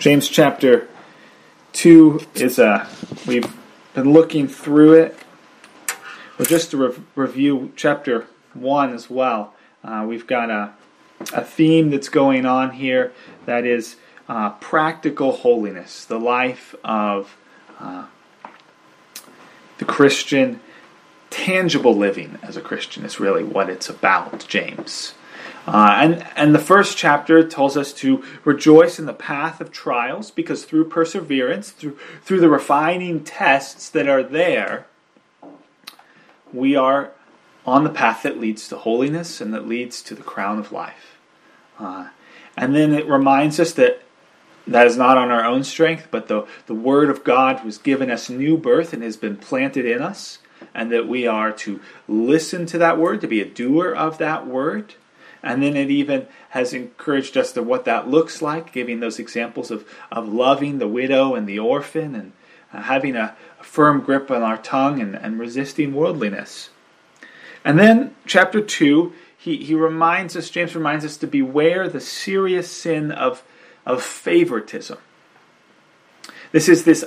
James chapter 2 is we've been looking through it. Well, just to review chapter 1 as well, we've got a theme that's going on here that is practical holiness, the life of the Christian. Tangible living as a Christian is really what it's about, James. And the first chapter tells us to rejoice in the path of trials, because through perseverance, through the refining tests that are there, we are on the path that leads to holiness and that leads to the crown of life. And then it reminds us that is not on our own strength, but the Word of God was given us new birth and has been planted in us, and that we are to listen to that Word, to be a doer of that Word. And then it even has encouraged us to what that looks like, giving those examples of loving the widow and the orphan, and having a firm grip on our tongue and resisting worldliness. And then chapter 2, James reminds us to beware the serious sin of favoritism. This is this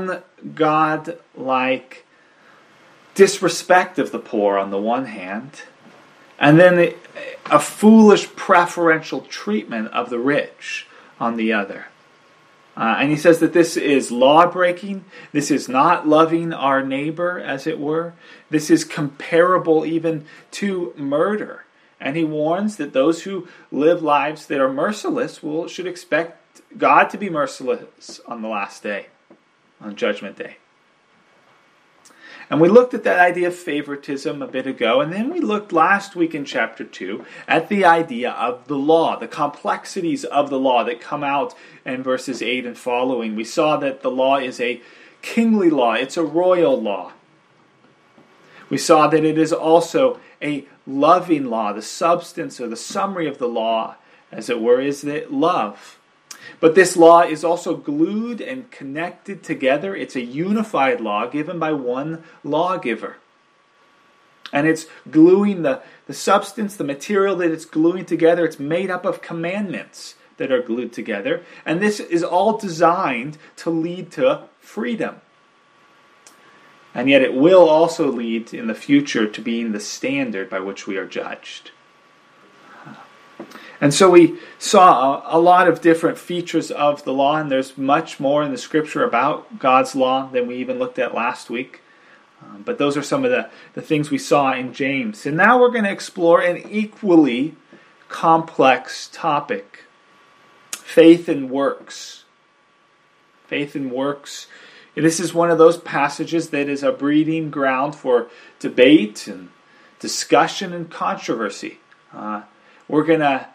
ungodlike disrespect of the poor on the one hand, and then a foolish preferential treatment of the rich on the other. And he says that this is law-breaking. This is not loving our neighbor, as it were. This is comparable even to murder. And he warns that those who live lives that are merciless should expect God to be merciless on the last day, on Judgment Day. And we looked at that idea of favoritism a bit ago, and then we looked last week in chapter 2 at the idea of the law, the complexities of the law that come out in verses 8 and following. We saw that the law is a kingly law, it's a royal law. We saw that it is also a loving law. The substance or the summary of the law, as it were, is that love. But this law is also glued and connected together. It's a unified law given by one lawgiver. And it's gluing the substance, the material that it's gluing together. It's made up of commandments that are glued together. And this is all designed to lead to freedom. And yet it will also lead in the future to being the standard by which we are judged. And so we saw a lot of different features of the law, and there's much more in the Scripture about God's law than we even looked at last week. But those are some of the things we saw in James. And now we're going to explore an equally complex topic: faith and works. Faith and works. This is one of those passages that is a breeding ground for debate and discussion and controversy. We're going to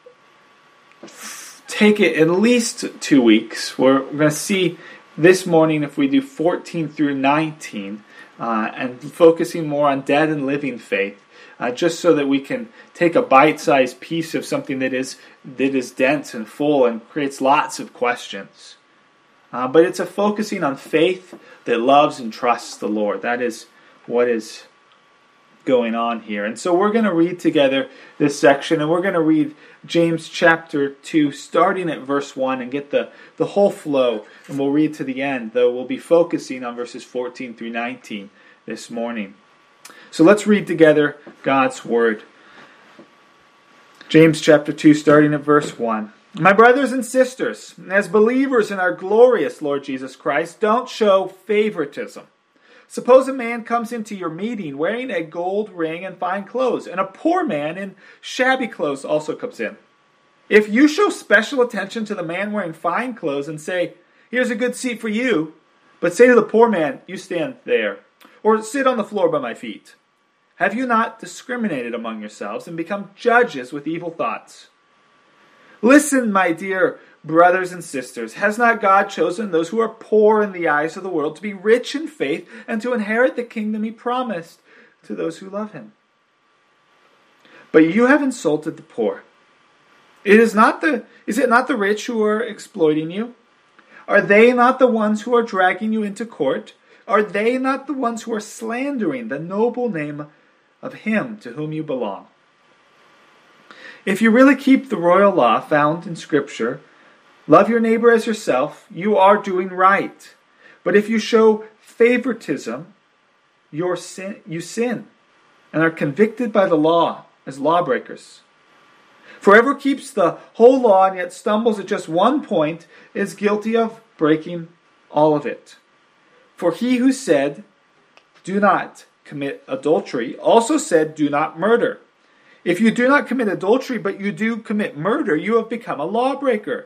take it at least 2 weeks. We're going to see this morning if we do 14 through 19 and focusing more on dead and living faith, just so that we can take a bite-sized piece of something that is dense and full and creates lots of questions. But it's a focusing on faith that loves and trusts the Lord. That is what is going on here. And so we're going to read together this section, and we're going to read James chapter 2, starting at verse 1, and get the whole flow, and we'll read to the end, though we'll be focusing on verses 14 through 19 this morning. So let's read together God's Word. James chapter 2, starting at verse 1. My brothers and sisters, as believers in our glorious Lord Jesus Christ, don't show favoritism. Suppose a man comes into your meeting wearing a gold ring and fine clothes, and a poor man in shabby clothes also comes in. If you show special attention to the man wearing fine clothes and say, "Here's a good seat for you," but say to the poor man, "You stand there," or "Sit on the floor by my feet," have you not discriminated among yourselves and become judges with evil thoughts? Listen, my dear brothers and sisters, has not God chosen those who are poor in the eyes of the world to be rich in faith and to inherit the kingdom he promised to those who love him? But you have insulted the poor. Is it not the rich who are exploiting you? Are they not the ones who are dragging you into court? Are they not the ones who are slandering the noble name of him to whom you belong? If you really keep the royal law found in Scripture, Love your neighbor as yourself. You are doing right. But if you show favoritism, you sin and are convicted by the law as lawbreakers. For whoever keeps the whole law and yet stumbles at just one point is guilty of breaking all of it. For he who said, "Do not commit adultery," also said, "Do not murder." If you do not commit adultery, but you do commit murder, you have become a lawbreaker.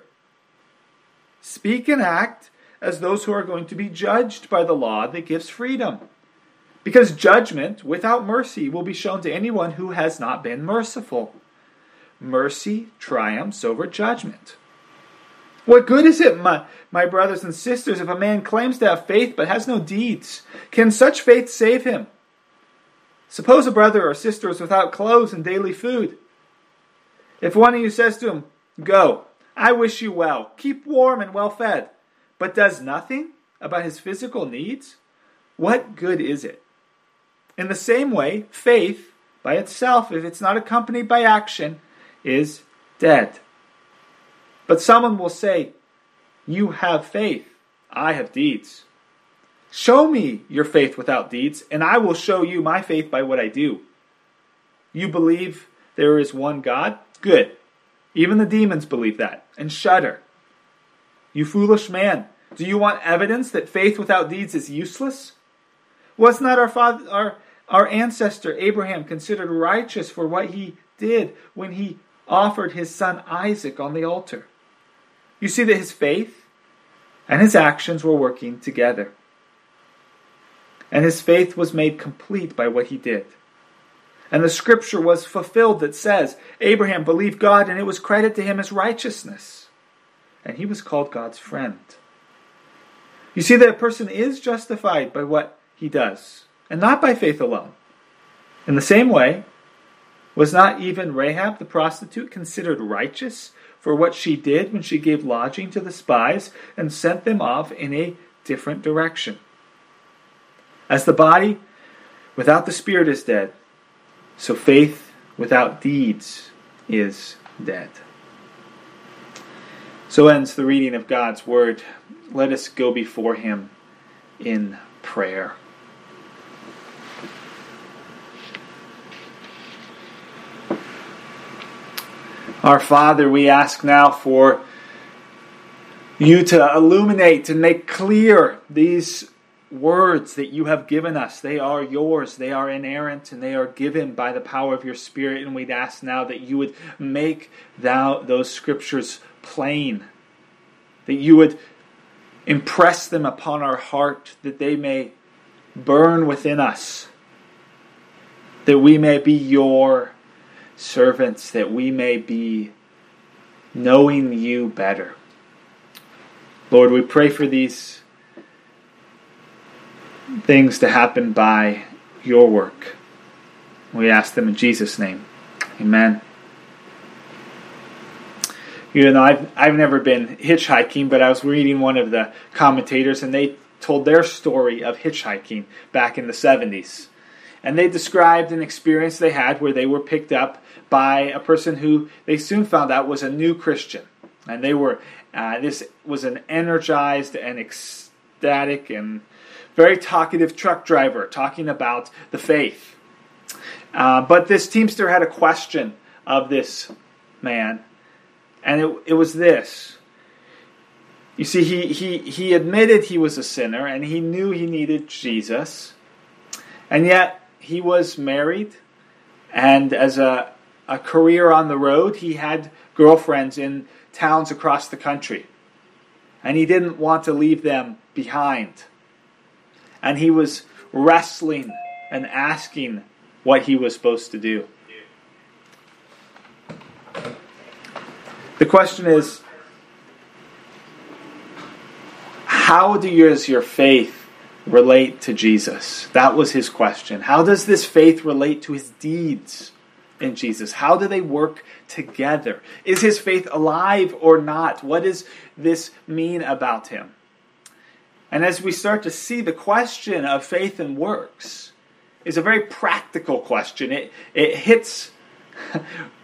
Speak and act as those who are going to be judged by the law that gives freedom. Because judgment without mercy will be shown to anyone who has not been merciful. Mercy triumphs over judgment. What good is it, my brothers and sisters, if a man claims to have faith but has no deeds? Can such faith save him? Suppose a brother or sister is without clothes and daily food. If one of you says to him, "Go, I wish you well, keep warm and well fed," but does nothing about his physical needs, what good is it? In the same way, faith by itself, if it's not accompanied by action, is dead. But someone will say, "You have faith, I have deeds. Show me your faith without deeds, and I will show you my faith by what I do." You believe there is one God? Good. Even the demons believe that and shudder. You foolish man, do you want evidence that faith without deeds is useless? Was not our ancestor Abraham considered righteous for what he did when he offered his son Isaac on the altar? You see that his faith and his actions were working together. And his faith was made complete by what he did. And the scripture was fulfilled that says, Abraham believed God and it was credited to him as righteousness. And he was called God's friend. You see that a person is justified by what he does, and not by faith alone. In the same way, was not even Rahab the prostitute considered righteous for what she did when she gave lodging to the spies and sent them off in a different direction? As the body without the spirit is dead, so faith without deeds is dead. So ends the reading of God's word. Let us go before him in prayer. Our Father, we ask now for you to illuminate and make clear these words that you have given us. They are yours, they are inerrant, and they are given by the power of your Spirit. And we'd ask now that you would make those scriptures plain, that you would impress them upon our heart, that they may burn within us, that we may be your servants, that we may be knowing you better. Lord, we pray for these things to happen by your work. We ask them in Jesus' name. Amen. You know, I've never been hitchhiking, but I was reading one of the commentators, and they told their story of hitchhiking back in the 70s. And they described an experience they had where they were picked up by a person who they soon found out was a new Christian. And they were this was an energized and ecstatic and very talkative truck driver talking about the faith. But this teamster had a question of this man, and it was this. You see, he admitted he was a sinner, and he knew he needed Jesus, and yet he was married, and as a career on the road, he had girlfriends in towns across the country, and he didn't want to leave them behind. And he was wrestling and asking what he was supposed to do. The question is, how does your faith relate to Jesus? That was his question. How does this faith relate to his deeds in Jesus? How do they work together? Is his faith alive or not? What does this mean about him? And as we start to see, the question of faith and works is a very practical question. It hits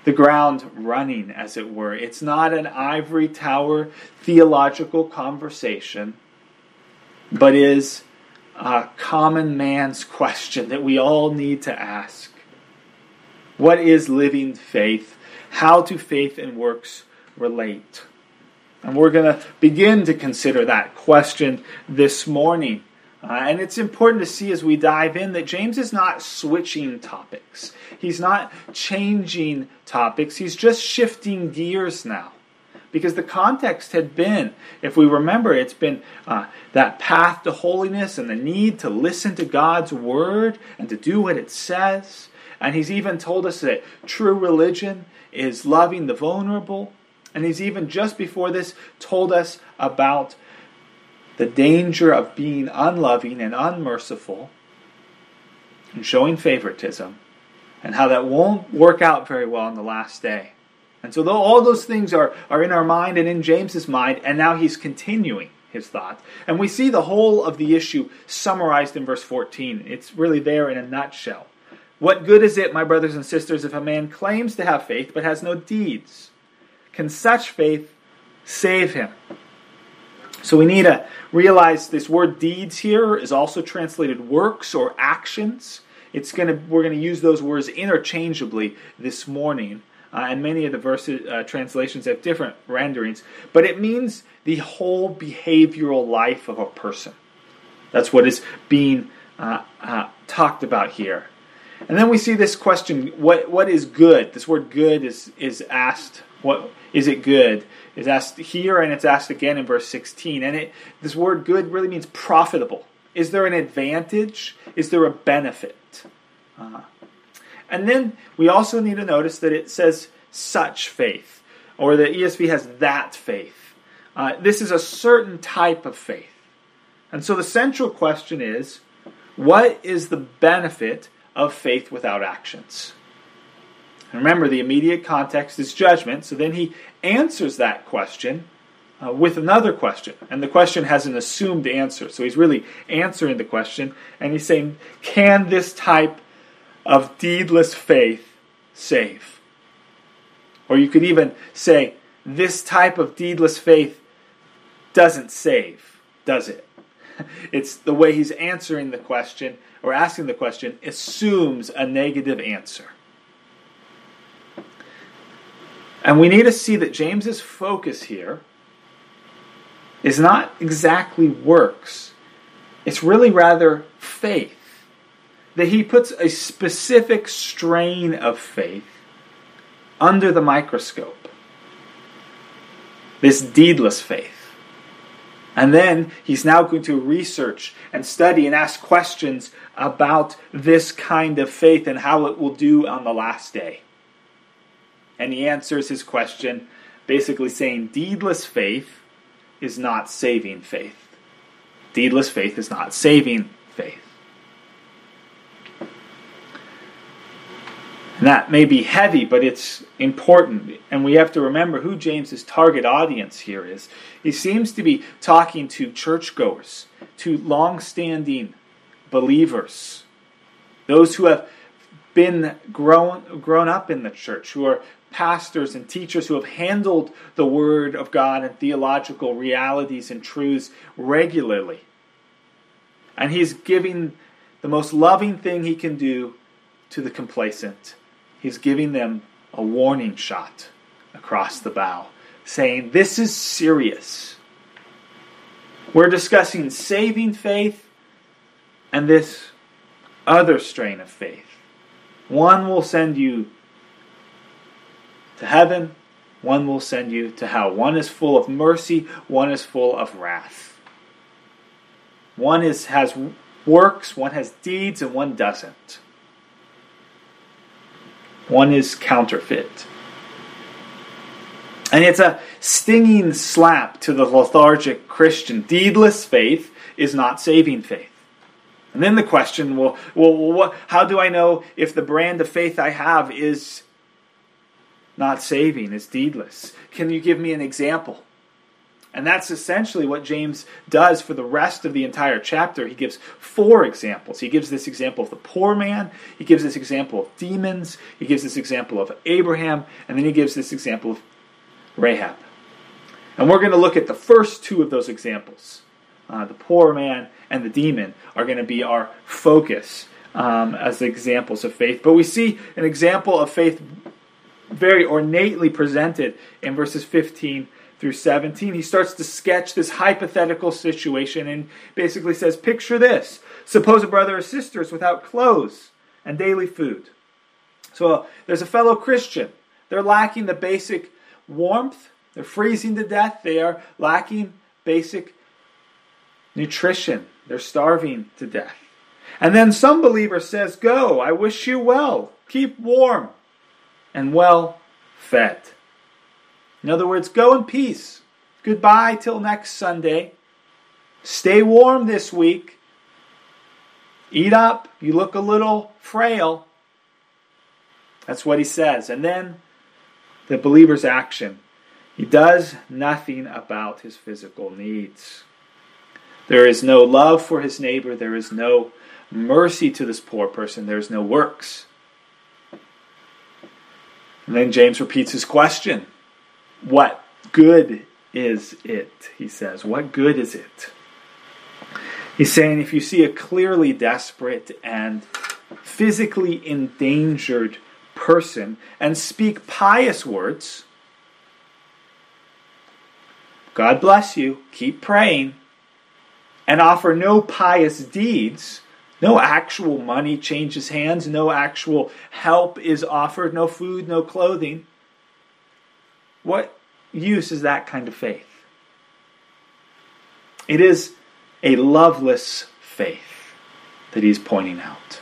the ground running, as it were. It's not an ivory tower theological conversation, but is a common man's question that we all need to ask. What is living faith? How do faith and works relate? And we're going to begin to consider that question this morning. And it's important to see as we dive in that James is not switching topics. He's not changing topics. He's just shifting gears now. Because the context had been, if we remember, it's been that path to holiness and the need to listen to God's word and to do what it says. And he's even told us that true religion is loving the vulnerable. And he's even just before this told us about the danger of being unloving and unmerciful and showing favoritism, and how that won't work out very well on the last day. And so all those things are in our mind and in James's mind, and now he's continuing his thought. And we see the whole of the issue summarized in verse 14. It's really there in a nutshell. What good is it, my brothers and sisters, if a man claims to have faith but has no deeds? Can such faith save him? So we need to realize this word deeds here is also translated works or actions. We're going to use those words interchangeably this morning. And many of the translations have different renderings. But it means the whole behavioral life of a person. That's what is being talked about here. And then we see this question, what is good? This word good is asked, what is it good? Is asked here, and it's asked again in verse 16. And this word good really means profitable. Is there an advantage? Is there a benefit? And then we also need to notice that it says such faith, or the ESV has that faith. This is a certain type of faith. And so the central question is, what is the benefit of faith without actions? And remember, the immediate context is judgment, so then he answers that question with another question. And the question has an assumed answer. So he's really answering the question, and he's saying, can this type of deedless faith save? Or you could even say, this type of deedless faith doesn't save, does it? It's the way he's answering the question, or asking the question, assumes a negative answer. And we need to see that James's focus here is not exactly works. It's really rather faith. That he puts a specific strain of faith under the microscope. This deedless faith. And then he's now going to research and study and ask questions about this kind of faith and how it will do on the last day. And he answers his question basically saying deedless faith is not saving faith. Deedless faith is not saving faith. And that may be heavy, but it's important. And we have to remember who James's target audience here is. He seems to be talking to churchgoers, to long-standing believers, those who have been grown up in the church, who are pastors and teachers who have handled the Word of God and theological realities and truths regularly. And he's giving the most loving thing he can do to the complacent. He's giving them a warning shot across the bow, saying, this is serious. We're discussing saving faith and this other strain of faith. One will send you to heaven, one will send you to hell. One is full of mercy, one is full of wrath. One has works, one has deeds, and one doesn't. One is counterfeit. And it's a stinging slap to the lethargic Christian. Deedless faith is not saving faith. And then the question, how do I know if the brand of faith I have is not saving, is deedless? Can you give me an example? And that's essentially what James does for the rest of the entire chapter. He gives 4 examples. He gives this example of the poor man. He gives this example of demons. He gives this example of Abraham. And then he gives this example of Rahab. And we're going to look at the first 2 of those examples. The poor man and the demon are going to be our focus as examples of faith. But we see an example of faith very ornately presented in verses 15 through 17. He starts to sketch this hypothetical situation and basically says, picture this. Suppose a brother or sister is without clothes and daily food. So there's a fellow Christian. They're lacking the basic warmth. They're freezing to death. They are lacking basic nutrition. They're starving to death. And then some believer says, go, I wish you well. Keep warm and well fed. In other words, go in peace. Goodbye till next Sunday. Stay warm this week. Eat up. You look a little frail. That's what he says. And then the believer's action. He does nothing about his physical needs. There is no love for his neighbor. There is no mercy to this poor person. There is no works. And then James repeats his question. What good is it? He says. What good is it? He's saying if you see a clearly desperate and physically endangered person and speak pious words, God bless you, keep praying, and offer no pious deeds, no actual money changes hands, no actual help is offered, no food, no clothing, what use is that kind of faith? It is a loveless faith that he's pointing out.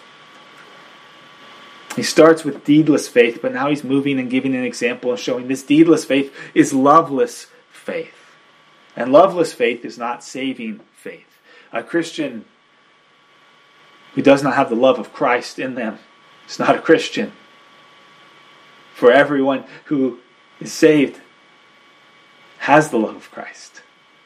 He starts with deedless faith, but now he's moving and giving an example and showing this deedless faith is loveless faith. And loveless faith is not saving faith. A Christian who does not have the love of Christ in them is not a Christian. For everyone who is saved has the love of Christ.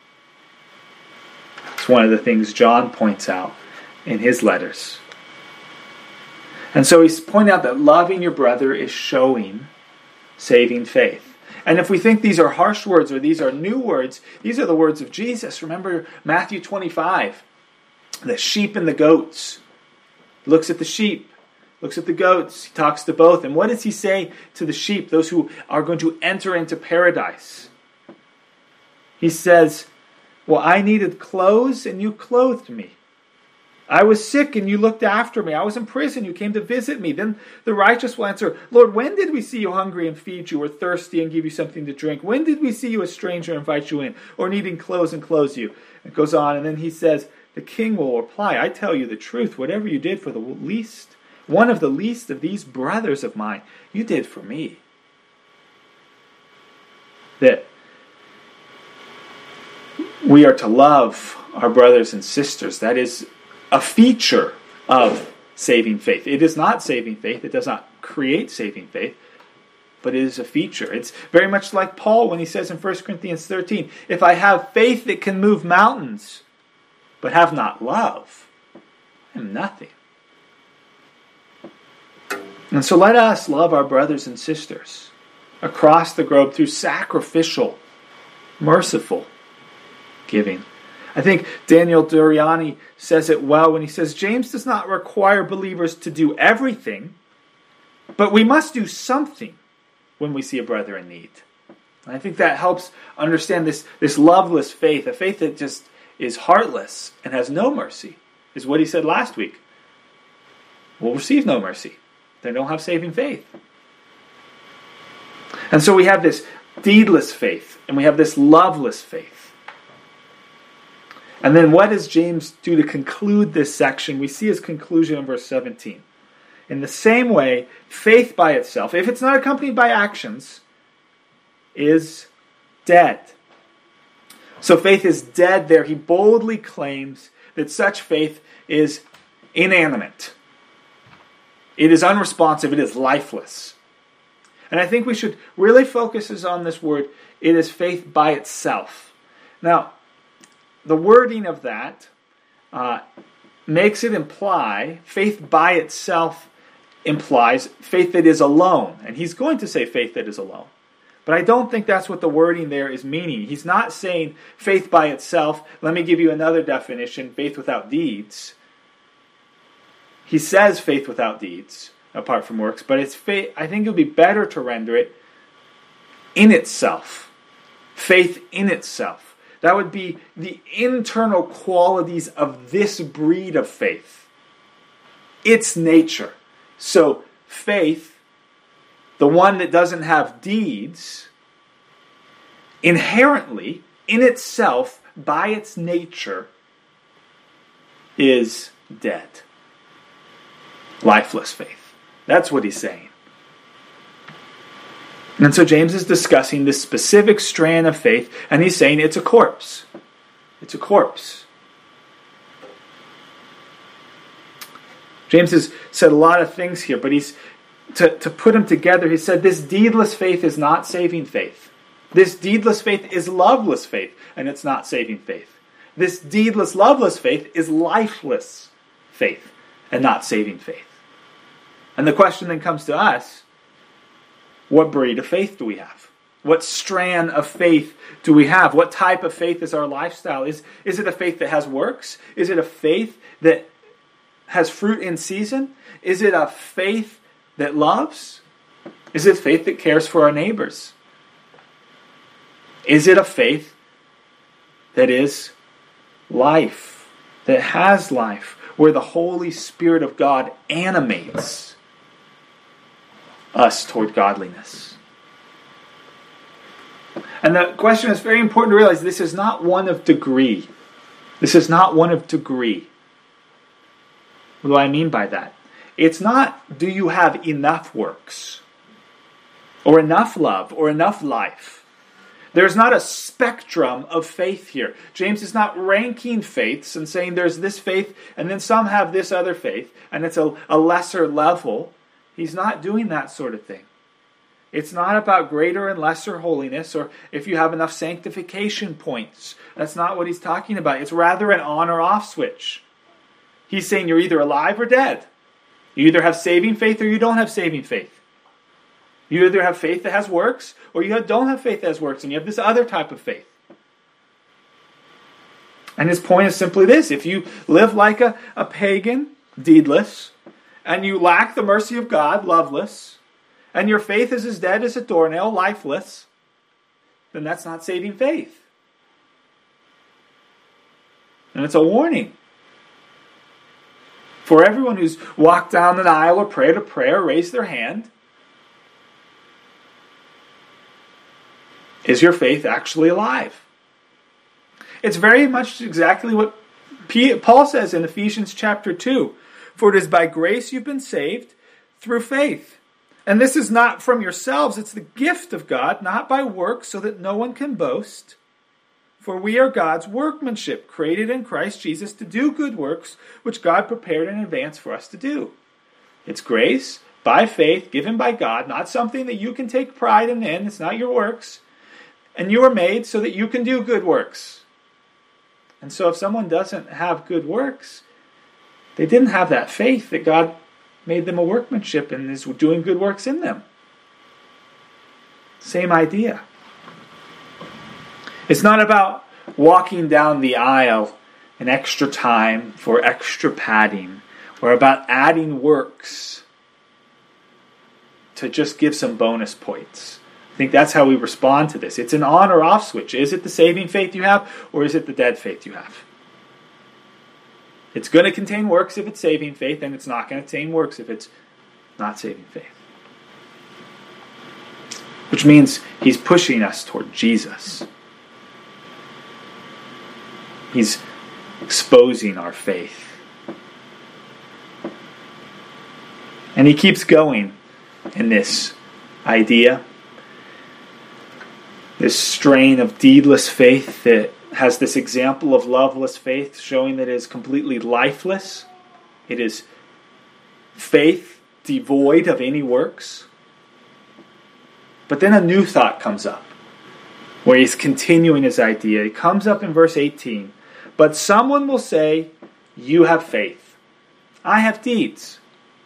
It's one of the things John points out in his letters. And so he's pointing out that loving your brother is showing saving faith. And if we think these are harsh words or these are new words, these are the words of Jesus. Remember Matthew 25, the sheep and the goats. He looks at the sheep, looks at the goats. He talks to both. And what does he say to the sheep, those who are going to enter into paradise? He says, well, I needed clothes and you clothed me. I was sick and you looked after me. I was in prison, you came to visit me. Then the righteous will answer, Lord, when did we see you hungry and feed you, or thirsty and give you something to drink? When did we see you a stranger and invite you in, or needing clothes and clothe you? It goes on, and then he says, the king will reply, I tell you the truth, whatever you did for the least, one of the least of these brothers of mine, you did for me. That we are to love our brothers and sisters. That is a feature of saving faith. It is not saving faith. It does not create saving faith, but it is a feature. It's very much like Paul when he says in 1 Corinthians 13, if I have faith that can move mountains, but have not love, I am nothing. And so let us love our brothers and sisters across the globe through sacrificial, merciful giving. I think Daniel Doriani says it well when he says, James does not require believers to do everything, but we must do something when we see a brother in need. And I think that helps understand this loveless faith, a faith that just is heartless and has no mercy, is what he said last week. Will receive no mercy. They don't have saving faith. And so we have this deedless faith, and we have this loveless faith. And then what does James do to conclude this section? We see his conclusion in verse 17. In the same way, faith by itself, if it's not accompanied by actions, is dead. So faith is dead there. He boldly claims that such faith is inanimate. It is unresponsive. It is lifeless. And I think we should really focus on this word. It is faith by itself. Now, the wording of that makes it imply, faith by itself implies faith that is alone. And he's going to say faith that is alone. But I don't think that's what the wording there is meaning. He's not saying faith by itself. Let me give you another definition, faith without deeds. He says faith without deeds, apart from works, but it's faith. I think it would be better to render it in itself. Faith in itself. That would be the internal qualities of this breed of faith. Its nature. So faith, the one that doesn't have deeds, inherently, in itself, by its nature, is dead. Lifeless faith. That's what he's saying. And so James is discussing this specific strand of faith, and he's saying it's a corpse. It's a corpse. James has said a lot of things here, but he's to put them together, he said this deedless faith is not saving faith. This deedless faith is loveless faith, and it's not saving faith. This deedless, loveless faith is lifeless faith, and not saving faith. And the question then comes to us, what breed of faith do we have? What strand of faith do we have? What type of faith is our lifestyle? Is it a faith that has works? Is it a faith that has fruit in season? Is it a faith that loves? Is it faith that cares for our neighbors? Is it a faith that is life, that has life, where the Holy Spirit of God animates us toward godliness? And the question is very important to realize this is not one of degree. This is not one of degree. What do I mean by that? It's not, do you have enough works? Or enough love? Or enough life? There's not a spectrum of faith here. James is not ranking faiths and saying there's this faith and then some have this other faith and it's a lesser level. He's not doing that sort of thing. It's not about greater and lesser holiness or if you have enough sanctification points. That's not what he's talking about. It's rather an on or off switch. He's saying you're either alive or dead. You either have saving faith or you don't have saving faith. You either have faith that has works or you don't have faith that has works and you have this other type of faith. And his point is simply this. If you live like a pagan, deedless, and you lack the mercy of God, loveless, and your faith is as dead as a doornail, lifeless, then that's not saving faith. And it's a warning. For everyone who's walked down an aisle or prayed a prayer, raised their hand. Is your faith actually alive? It's very much exactly what Paul says in Ephesians chapter 2. For it is by grace you've been saved through faith. And this is not from yourselves, it's the gift of God, not by works, so that no one can boast. For we are God's workmanship, created in Christ Jesus to do good works, which God prepared in advance for us to do. It's grace, by faith, given by God, not something that you can take pride in. It's not your works. And you are made so that you can do good works. And so if someone doesn't have good works, they didn't have that faith that God made them a workmanship and is doing good works in them. Same idea. It's not about walking down the aisle in extra time for extra padding or about adding works to just give some bonus points. I think that's how we respond to this. It's an on or off switch. Is it the saving faith you have or is it the dead faith you have? It's going to contain works if it's saving faith, and it's not going to contain works if it's not saving faith. Which means he's pushing us toward Jesus. He's exposing our faith. And he keeps going in this idea, this strain of deedless faith that has this example of loveless faith, showing that it is completely lifeless. It is faith devoid of any works. But then a new thought comes up. where he's continuing his idea. He comes up in verse 18. But someone will say, you have faith. I have deeds.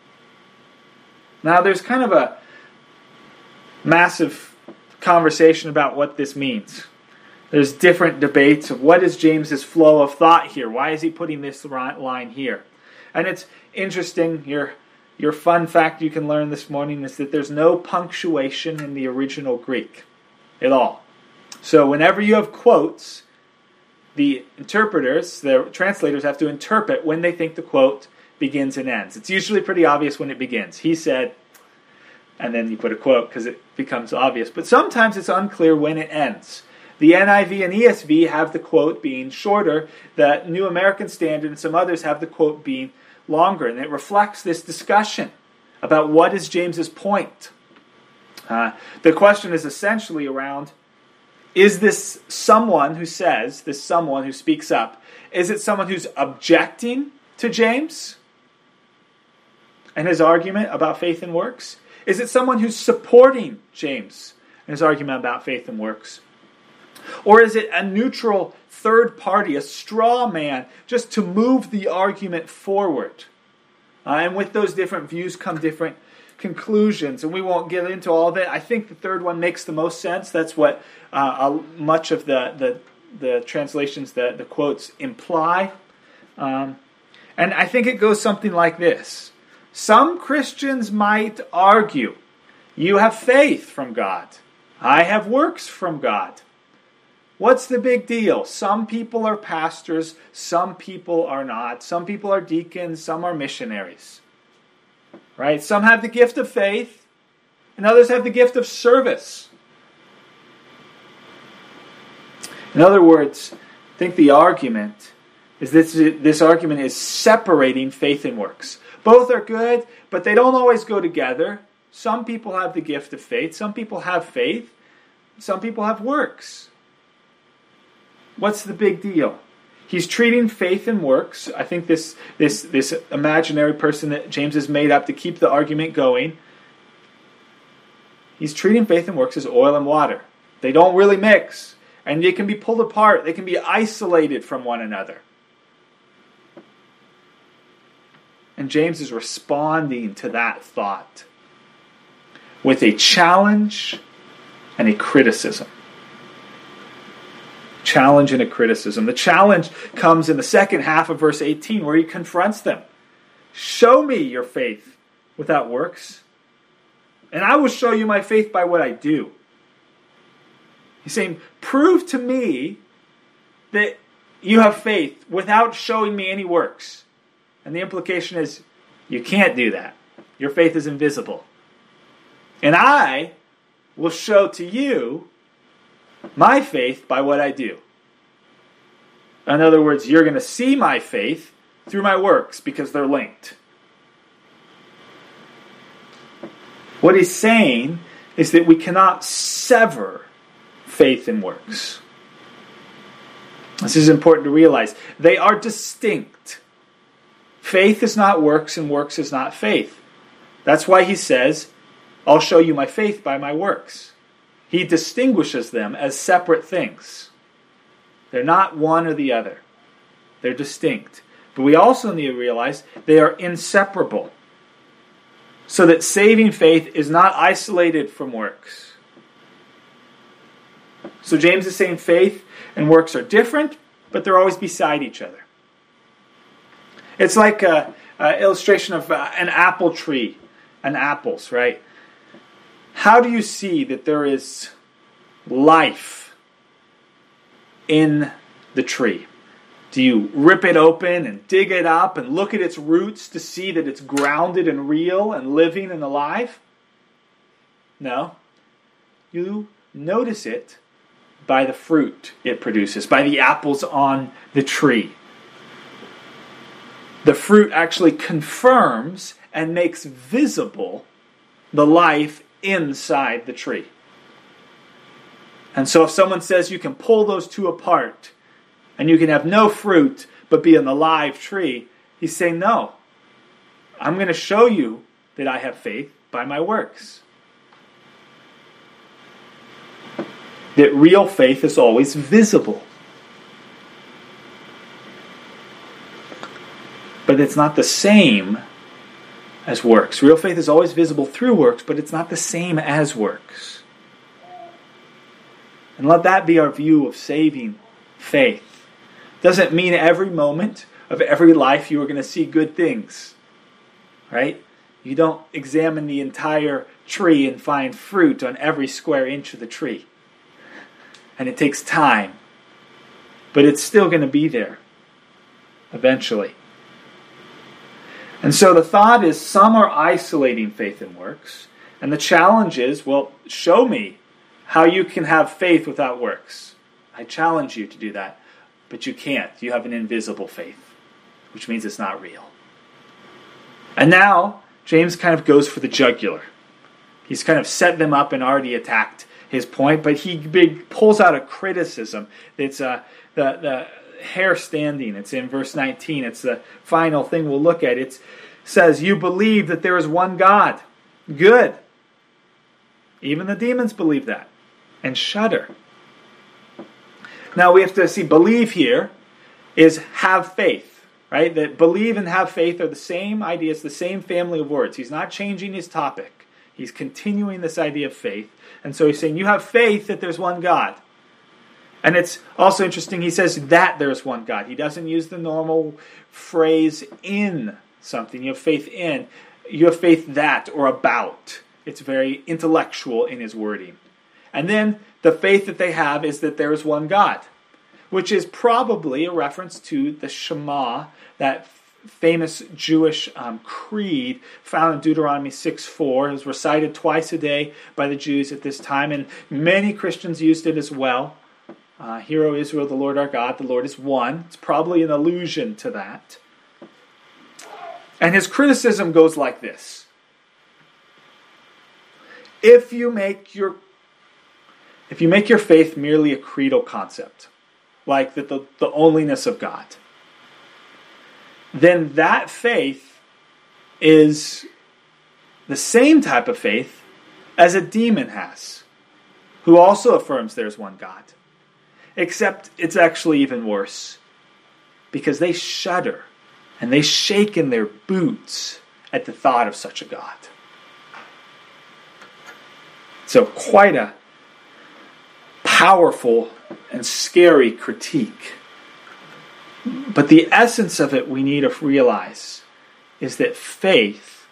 Now there's kind of a massive conversation about what this means. There's different debates of what is James's flow of thought here. Why is he putting this line here? And it's interesting. Your fun fact you can learn this morning is that there's no punctuation in the original Greek at all. So whenever you have quotes, the interpreters, the translators have to interpret when they think the quote begins and ends. It's usually pretty obvious when it begins. He said, and then you put a quote because it becomes obvious. But sometimes it's unclear when it ends. The NIV and ESV have the quote being shorter. The New American Standard and some others have the quote being longer. And it reflects this discussion about what is James's point. The question is essentially around, is this someone who says, this someone who speaks up, is it someone who's objecting to James and his argument about faith and works? Is it someone who's supporting James and his argument about faith and works? Or is it a neutral third party, a straw man, just to move the argument forward? And with those different views come different conclusions, and we won't get into all of it. I think the third one makes the most sense. That's what much of the translations, the quotes imply. And I think it goes something like this. Some Christians might argue, you have faith from God. I have works from God. What's the big deal? Some people are pastors, some people are not. Some people are deacons, some are missionaries. Right? Some have the gift of faith, and others have the gift of service. In other words, I think the argument is this argument is separating faith and works. Both are good, but they don't always go together. Some people have the gift of faith, some people have faith, some people have works. What's the big deal? He's treating faith and works. I think this imaginary person that James has made up to keep the argument going, he's treating faith and works as oil and water. They don't really mix, and they can be pulled apart. They can be isolated from one another. And James is responding to that thought with a challenge and a criticism. Challenge and a criticism. The challenge comes in the second half of verse 18 where he confronts them. Show me your faith without works, and I will show you my faith by what I do. He's saying, prove to me that you have faith without showing me any works. And the implication is, you can't do that. Your faith is invisible. And I will show to you my faith by what I do. In other words, you're going to see my faith through my works because they're linked. What he's saying is that we cannot sever faith and works. This is important to realize. They are distinct. Faith is not works and works is not faith. That's why he says, I'll show you my faith by my works. He distinguishes them as separate things. They're not one or the other. They're distinct. But we also need to realize they are inseparable. So that saving faith is not isolated from works. So James is saying faith and works are different, but they're always beside each other. It's like an illustration of an apple tree and apples, right? How do you see that there is life in the tree? Do you rip it open and dig it up and look at its roots to see that it's grounded and real and living and alive? No. You notice it by the fruit it produces, by the apples on the tree. The fruit actually confirms and makes visible the life inside the tree. And so if someone says you can pull those two apart and you can have no fruit but be an alive tree, he's saying, no, I'm going to show you that I have faith by my works. that real faith is always visible. But it's not the same as works. Real faith is always visible through works, but it's not the same as works. And let that be our view of saving faith. Doesn't mean every moment of every life you are going to see good things. Right? You don't examine the entire tree and find fruit on every square inch of the tree. And it takes time. But it's still going to be there eventually. And so the thought is, some are isolating faith and works. And the challenge is, well, show me how you can have faith without works. I challenge you to do that. But you can't. You have an invisible faith, which means it's not real. And now, James kind of goes for the jugular. He's kind of set them up and already attacked his point, but he pulls out a criticism. It's the hair standing. It's in verse 19. It's the final thing we'll look at. It says, you believe that there is one God. Good. Even the demons believe that and shudder. Now we have to see, believe here is have faith, right? That believe and have faith are the same idea. It's the same family of words. He's not changing his topic. He's continuing this idea of faith. And so he's saying, you have faith that there's one God. And it's also interesting, he says that there's one God. He doesn't use the normal phrase in something. You have faith in. You have faith that or about. It's very intellectual in his wording. And then the faith that they have is that there is one God, which is probably a reference to the Shema, that famous Jewish creed found in Deuteronomy 6:4. It was recited twice a day by the Jews at this time, and many Christians used it as well. Hear, O Israel, the Lord our God, the Lord is one. It's probably an allusion to that. And his criticism goes like this. If you make your faith merely a creedal concept, like the onlyness of God, then that faith is the same type of faith as a demon has, who also affirms there's one God. Except it's actually even worse, because they shudder and they shake in their boots at the thought of such a God. So quite a powerful and scary critique. But the essence of it we need to realize is that faith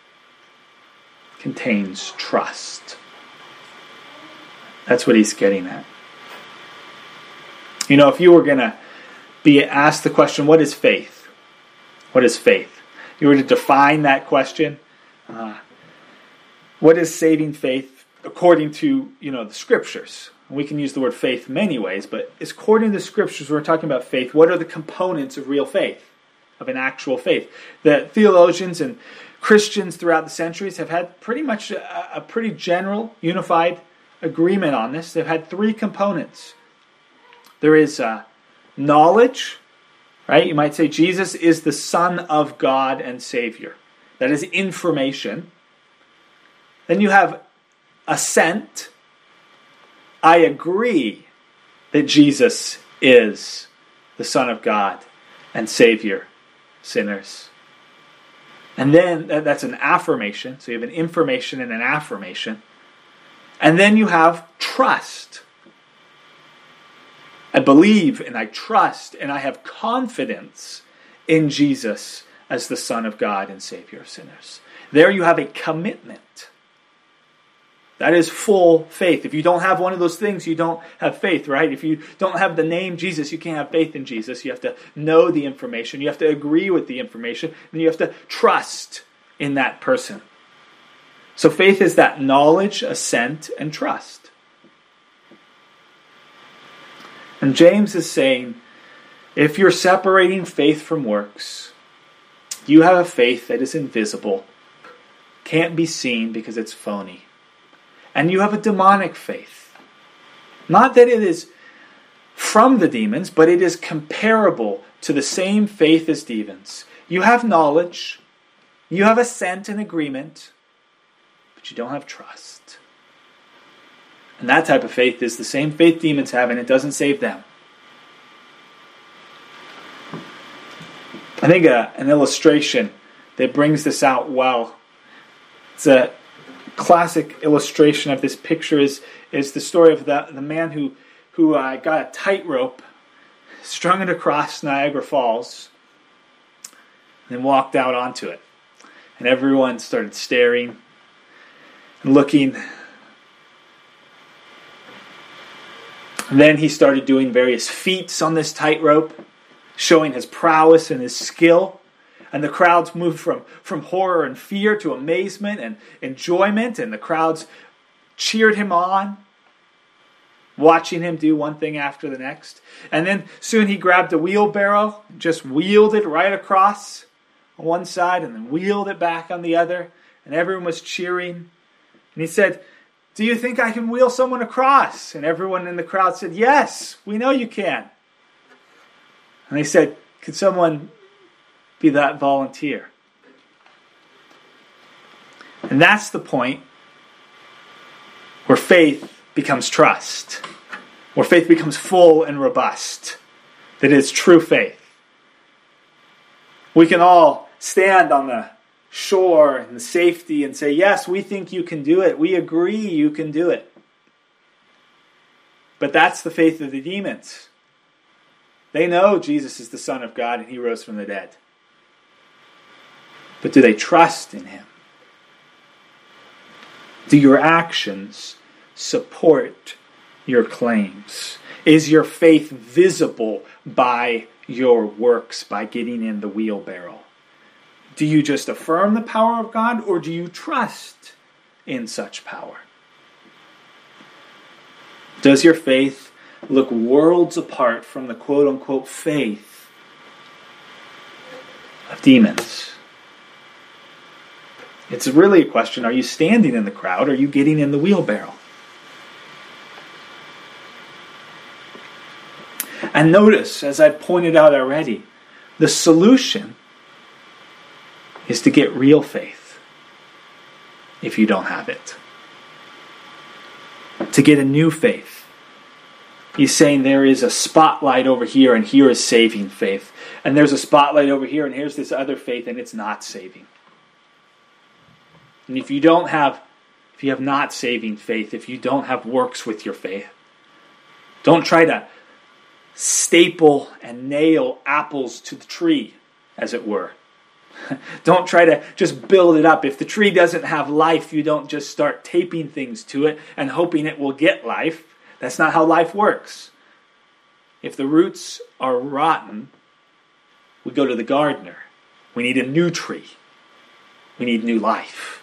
contains trust. That's what he's getting at. You know, if you were going to be asked the question, what is faith? What is faith? You were to define that question. What is saving faith according to, the Scriptures? We can use the word faith many ways, but according to the Scriptures, we're talking about faith. What are the components of real faith, of an actual faith? The theologians and Christians throughout the centuries have had pretty much a pretty general, unified agreement on this. They've had three components. There is knowledge, right? You might say Jesus is the Son of God and Savior. That is information. Then you have assent. I agree that Jesus is the Son of God and Savior, sinners. And then that's an affirmation. So you have an information and an affirmation. And then you have trust. I believe and I trust and I have confidence in Jesus as the Son of God and Savior of sinners. There you have a commitment. That is full faith. If you don't have one of those things, you don't have faith, right? If you don't have the name Jesus, you can't have faith in Jesus. You have to know the information. You have to agree with the information. And you have to trust in that person. So faith is that knowledge, assent, and trust. And James is saying, if you're separating faith from works, you have a faith that is invisible, can't be seen because it's phony. And you have a demonic faith. Not that it is from the demons, but it is comparable to the same faith as demons. You have knowledge, you have assent and agreement, but you don't have trust. And that type of faith is the same faith demons have, and it doesn't save them. I think an illustration that brings this out well, it's a classic illustration of this picture, is the story of the man who got a tightrope, strung it across Niagara Falls, and then walked out onto it. And everyone started staring and looking. And then he started doing various feats on this tightrope, showing his prowess and his skill. And the crowds moved from horror and fear to amazement and enjoyment. And the crowds cheered him on, watching him do one thing after the next. And then soon he grabbed a wheelbarrow and just wheeled it right across on one side and then wheeled it back on the other. And everyone was cheering. And he said, "Do you think I can wheel someone across?" And everyone in the crowd said, "Yes, we know you can." And they said, "Could someone be that volunteer?" And that's the point where faith becomes trust, where faith becomes full and robust, that is true faith. We can all stand on the shore and the safety and say, "Yes, we think you can do it. We agree you can do it." But that's the faith of the demons. They know Jesus is the Son of God and He rose from the dead. But do they trust in Him? Do your actions support your claims? Is your faith visible by your works, by getting in the wheelbarrow? Do you just affirm the power of God, or do you trust in such power? Does your faith look worlds apart from the quote-unquote faith of demons? It's really a question, are you standing in the crowd, or are you getting in the wheelbarrow? And notice, as I've pointed out already, the solution is to get real faith if you don't have it. To get a new faith. He's saying there is a spotlight over here and here is saving faith. And there's a spotlight over here and here's this other faith and it's not saving. And if you have not saving faith, if you don't have works with your faith, don't try to staple and nail apples to the tree, as it were. Don't try to just build it up. If the tree doesn't have life, you don't just start taping things to it and hoping it will get life. That's not how life works. If the roots are rotten, we go to the gardener. We need a new tree. We need new life.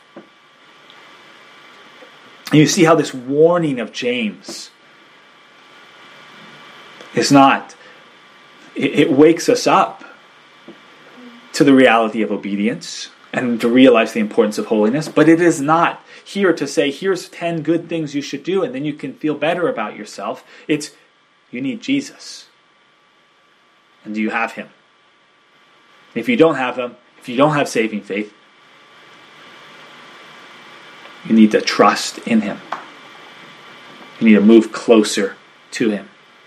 And you see how this warning of James is not, it wakes us up to the reality of obedience and to realize the importance of holiness, but it is not here to say, here's 10 good things you should do and then you can feel better about yourself. It's, you need Jesus. And do you have Him? If you don't have Him, if you don't have saving faith, you need to trust in Him. You need to move closer to Him.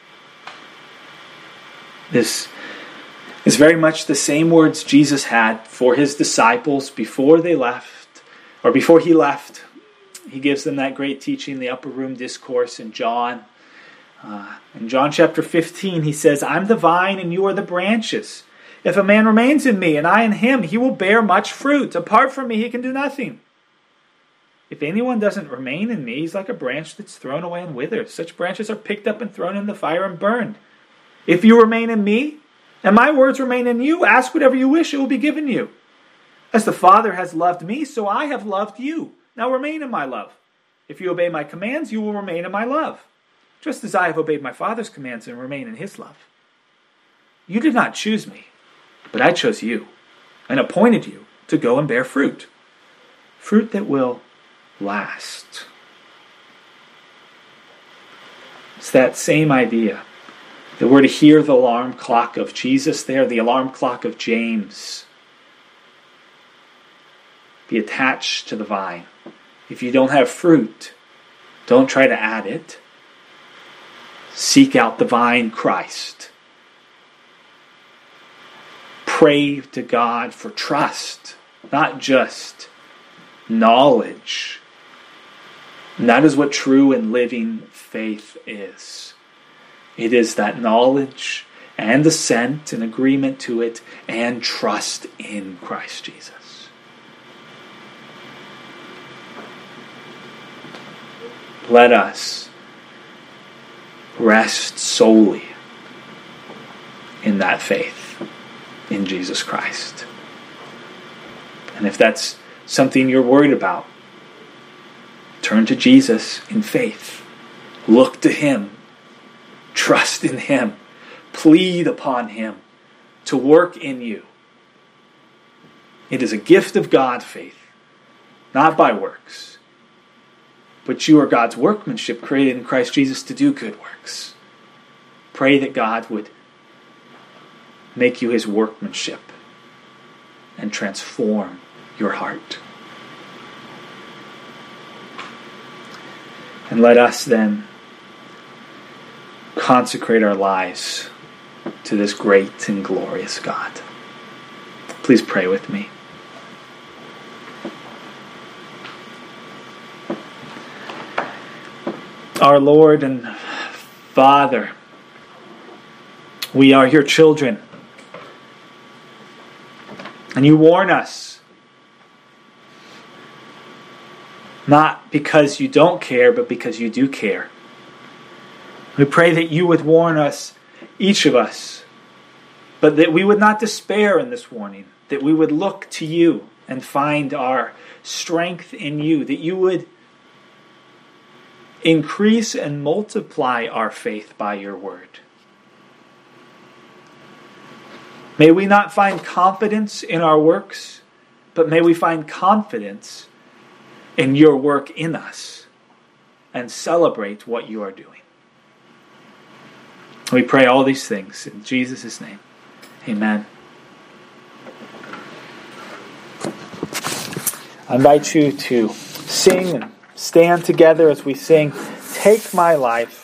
This is very much the same words Jesus had for His disciples before they left, or before He left. He gives them that great teaching, the upper room discourse in John. In John chapter 15, He says, "I'm the vine and you are the branches. If a man remains in me and I in him, he will bear much fruit. Apart from me, he can do nothing. If anyone doesn't remain in me, he's like a branch that's thrown away and withers. Such branches are picked up and thrown in the fire and burned. If you remain in me, and my words remain in you, ask whatever you wish, it will be given you. As the Father has loved me, so I have loved you. Now remain in my love. If you obey my commands, you will remain in my love, just as I have obeyed my Father's commands and remain in His love. You did not choose me, but I chose you, and appointed you to go and bear fruit. Fruit that will last." It's that same idea. That we're to hear the alarm clock of Jesus there, the alarm clock of James. Be attached to the vine. If you don't have fruit, Don't try to add it. Seek out the vine, Christ. Pray to God for trust, not just knowledge. And that is what true and living faith is. It is that knowledge and assent and agreement to it and trust in Christ Jesus. Let us rest solely in that faith in Jesus Christ. And if that's something you're worried about, turn to Jesus in faith. Look to Him. Trust in Him. Plead upon Him to work in you. It is a gift of God, faith, not by works. But you are God's workmanship, created in Christ Jesus to do good works. Pray that God would make you His workmanship and transform your heart. And let us then consecrate our lives to this great and glorious God. Please pray with me. Our Lord and Father, we are your children. And you warn us, not because you don't care, but because you do care. We pray that you would warn us, each of us, but that we would not despair in this warning, that we would look to you and find our strength in you, that you would increase and multiply our faith by your word. May we not find confidence in our works, but may we find confidence in your work in us and celebrate what you are doing. We pray all these things in Jesus' name. Amen. I invite you to sing and stand together as we sing, "Take My Life."